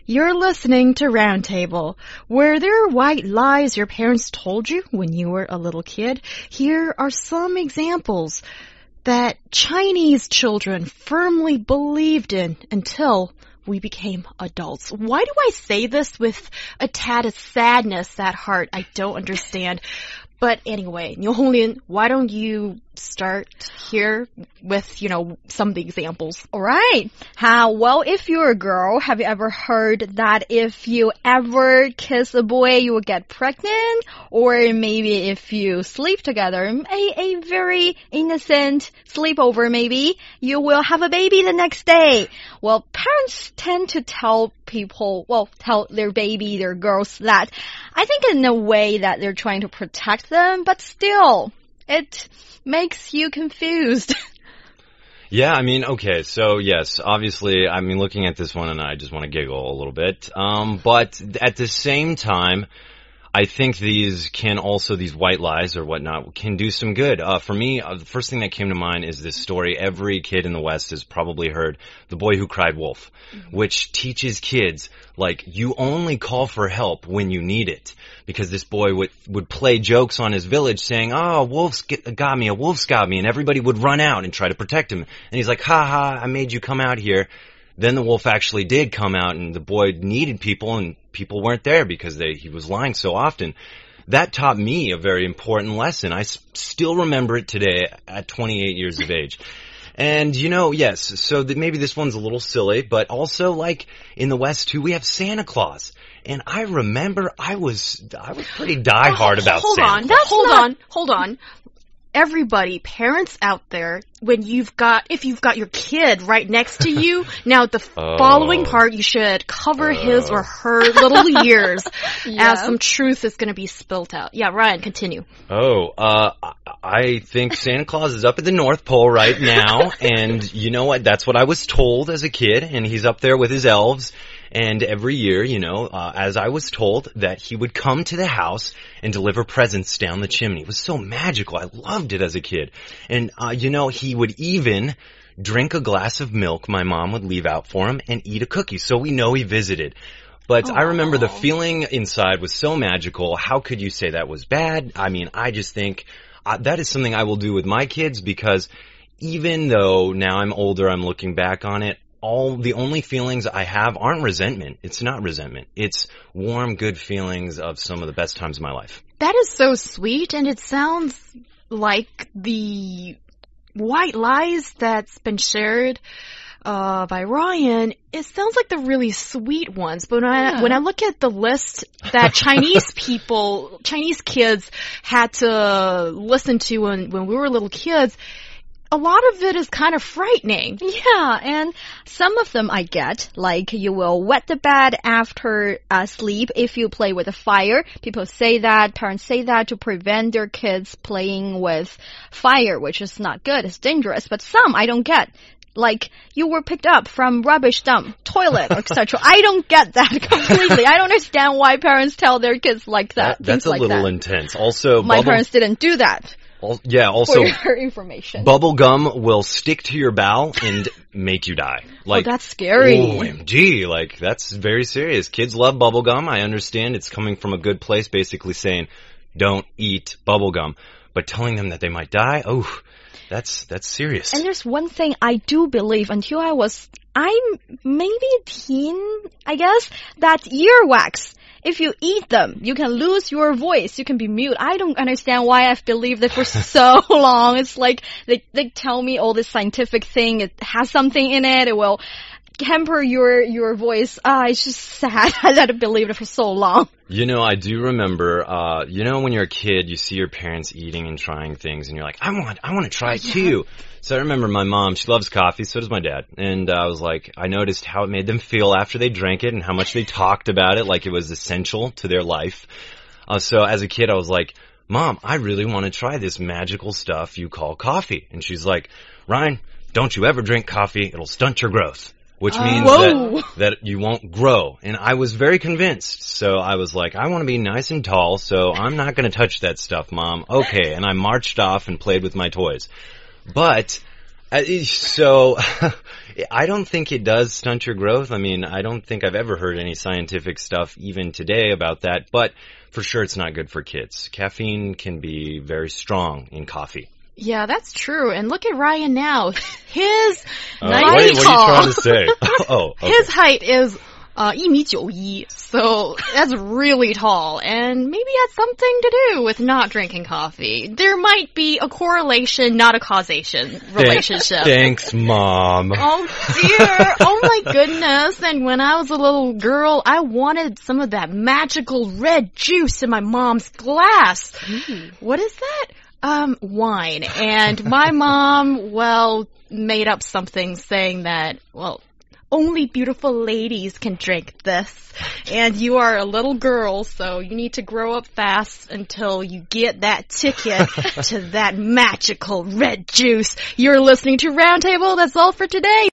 You're listening to Roundtable. Were there white lies your parents told you when you were a little kid? Here are some examples that Chinese children firmly believed in until we became adults. Why do I say this with a tad of sadness at heart? I don't understand. But anyway, Niu Honglin, why don't you start here with, some of the examples? All right. Well, if you're a girl, have you ever heard that if you ever kiss a boy, you will get pregnant? Or maybe if you sleep together, a very innocent sleepover maybe, you will have a baby the next day. Well, parents tend to tell their baby, their girls that, I think in a way that they're trying to protect them, but still, it makes you confused. Yeah, okay, so yes, obviously, looking at this one and I just want to giggle a little bit. But at the same time, I think these white lies or whatnot can do some good. For me, the first thing that came to mind is this story every kid in the West has probably heard, The Boy Who Cried Wolf, which teaches kids, you only call for help when you need it. Because this boy would play jokes on his village saying, oh, a wolf's got me, and everybody would run out and try to protect him. And he's like, ha ha, I made you come out here. Then the wolf actually did come out, and the boy needed people, and people weren't there because he was lying so often. That taught me a very important lesson. I still remember it today at 28 years of age. And, yes, so maybe this one's a little silly, but also, in the West, too, we have Santa Claus. And I remember I was pretty diehard about Santa Claus. Hold on. Everybody, parents out there, if you've got your kid right next to you, now the following part, you should cover his or her little ears as some truth is going to be spilt out. Yeah, Ryan, continue. I think Santa Claus is up at the North Pole right now, and you know what? That's what I was told as a kid, and he's up there with his elves. And every year, as I was told, that he would come to the house and deliver presents down the chimney. It was so magical. I loved it as a kid. And, he would even drink a glass of milk my mom would leave out for him and eat a cookie. So we know he visited. But I remember the feeling inside was so magical. How could you say that was bad? I just think that is something I will do with my kids, because even though now I'm older, I'm looking back on it, the only feelings I have aren't resentment. It's not resentment. It's warm, good feelings of some of the best times of my life. That is so sweet, and it sounds like the white lies that's been shared by Ryan. It sounds like the really sweet ones. But when I look at the list that Chinese kids had to listen to when we were little kids, a lot of it is kind of frightening. Yeah, and some of them I get, you will wet the bed after sleep if you play with a fire. Parents say that to prevent their kids playing with fire, which is not good, it's dangerous. But some I don't get. You were picked up from rubbish dump, toilet, etc. I don't get that completely. I don't understand why parents tell their kids like that. That's a little intense. Also, my parents didn't do that. Also, for your information. Bubble gum will stick to your bowel and make you die. That's scary. OMG, that's very serious. Kids love bubble gum. I understand it's coming from a good place, basically saying, don't eat bubble gum. But telling them that they might die, that's serious. And there's one thing I do believe until I'm maybe a teen, I guess, that earwax. If you eat them, you can lose your voice. You can be mute. I don't understand why I've believed it for so long. It's like they tell me all this scientific thing. It has something in it. It will hamper your voice. It's just sad that I believed it for so long. I do remember, when you're a kid, you see your parents eating and trying things, and you're like, I want to try it too. So I remember my mom, she loves coffee, so does my dad. And I noticed how it made them feel after they drank it and how much they talked about it like it was essential to their life. So as a kid, I was like, Mom, I really want to try this magical stuff you call coffee. And she's like, Ryan, don't you ever drink coffee. It'll stunt your growth. Which means that you won't grow. And I was very convinced. So I was like, I want to be nice and tall, so I'm not going to touch that stuff, Mom. Okay. And I marched off and played with my toys. But, so, I don't think it does stunt your growth. I mean, I don't think I've ever heard any scientific stuff even today about that, but for sure it's not good for kids. Caffeine can be very strong in coffee. Yeah, that's true. And look at Ryan now. His Wait, what are you trying to say? Oh, okay. His height is 1.91, so that's really tall, and maybe it has something to do with not drinking coffee. There might be a correlation, not a causation relationship. Thanks, Mom. Oh dear, oh my goodness. And when I was a little girl, I wanted some of that magical red juice in my mom's glass. What is that? Wine. And my mom, well, made up something saying that, well, only beautiful ladies can drink this. And you are a little girl, so you need to grow up fast until you get that ticket to that magical red juice. You're listening to Roundtable. That's all for today.